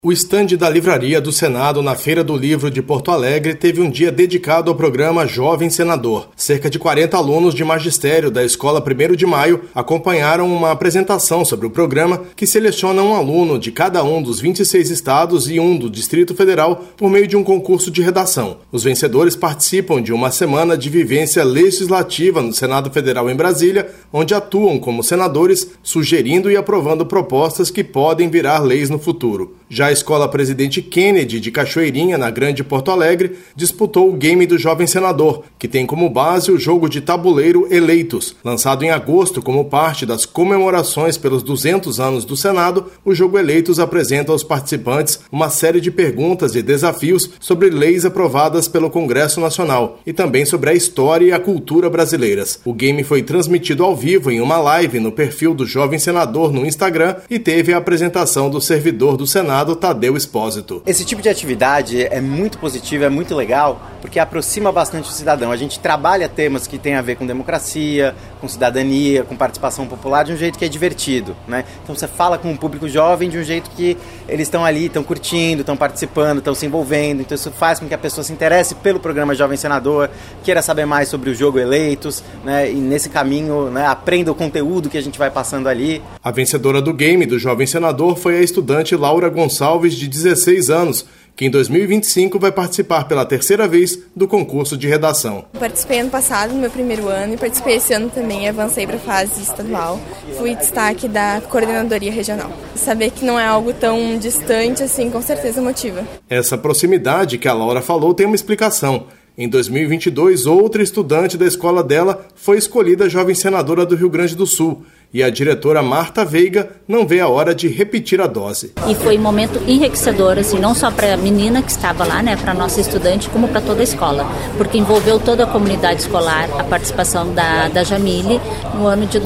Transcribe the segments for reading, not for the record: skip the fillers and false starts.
O estande da Livraria do Senado na Feira do Livro de Porto Alegre teve um dia dedicado ao programa Jovem Senador. Cerca de 40 alunos de magistério da Escola 1º de Maio acompanharam uma apresentação sobre o programa que seleciona um aluno de cada um dos 26 estados e um do Distrito Federal por meio de um concurso de redação. Os vencedores participam de uma semana de vivência legislativa no Senado Federal em Brasília, onde atuam como senadores, sugerindo e aprovando propostas que podem virar leis no futuro. Já a Escola Presidente Kennedy de Cachoeirinha, na Grande Porto Alegre, disputou o Game do Jovem Senador, que tem como base o jogo de tabuleiro Eleitos. Lançado em agosto como parte das comemorações pelos 200 anos do Senado, o jogo Eleitos apresenta aos participantes uma série de perguntas e desafios sobre leis aprovadas pelo Congresso Nacional e também sobre a história e a cultura brasileiras. O game foi transmitido ao vivo em uma live no perfil do Jovem Senador no Instagram e teve a apresentação do servidor do Senado, Tadeu Espósito. Esse tipo de atividade é muito positivo, é muito legal, porque aproxima bastante o cidadão. A gente trabalha temas que têm a ver com democracia, com cidadania, com participação popular de um jeito que é divertido, né? Então você fala com um público jovem de um jeito que eles estão ali, estão curtindo, estão participando, estão se envolvendo. Então isso faz com que a pessoa se interesse pelo programa Jovem Senador, queira saber mais sobre o jogo Eleitos, né? E nesse caminho, né, aprenda o conteúdo que a gente vai passando ali. A vencedora do game do Jovem Senador foi a estudante Laura Gonçalves, de 16 anos, que em 2025 vai participar pela terceira vez do concurso de redação. Participei ano passado, no meu primeiro ano, e participei esse ano também, avancei para a fase estadual. Fui destaque da coordenadoria regional. Saber que não é algo tão distante assim, com certeza motiva. Essa proximidade que a Laura falou tem uma explicação. Em 2022, outra estudante da escola dela foi escolhida jovem senadora do Rio Grande do Sul. E a diretora Marta Veiga não vê a hora de repetir a dose. E foi um momento enriquecedor, assim, não só para a menina que estava lá, né, para a nossa estudante, como para toda a escola, porque envolveu toda a comunidade escolar, a participação da Jamile no ano de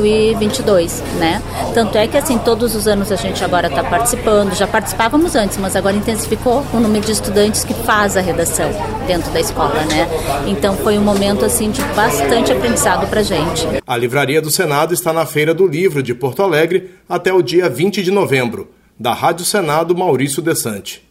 2022, né? Tanto é que, assim, todos os anos a gente agora está participando, já participávamos antes, mas agora intensificou o número de estudantes que faz a redação dentro da escola, né? Então foi um momento, assim, de bastante aprendizado para a gente. A Livraria do Senado está na Feira do Livro de Porto Alegre até o dia 20 de novembro. Da Rádio Senado, Maurício Desante.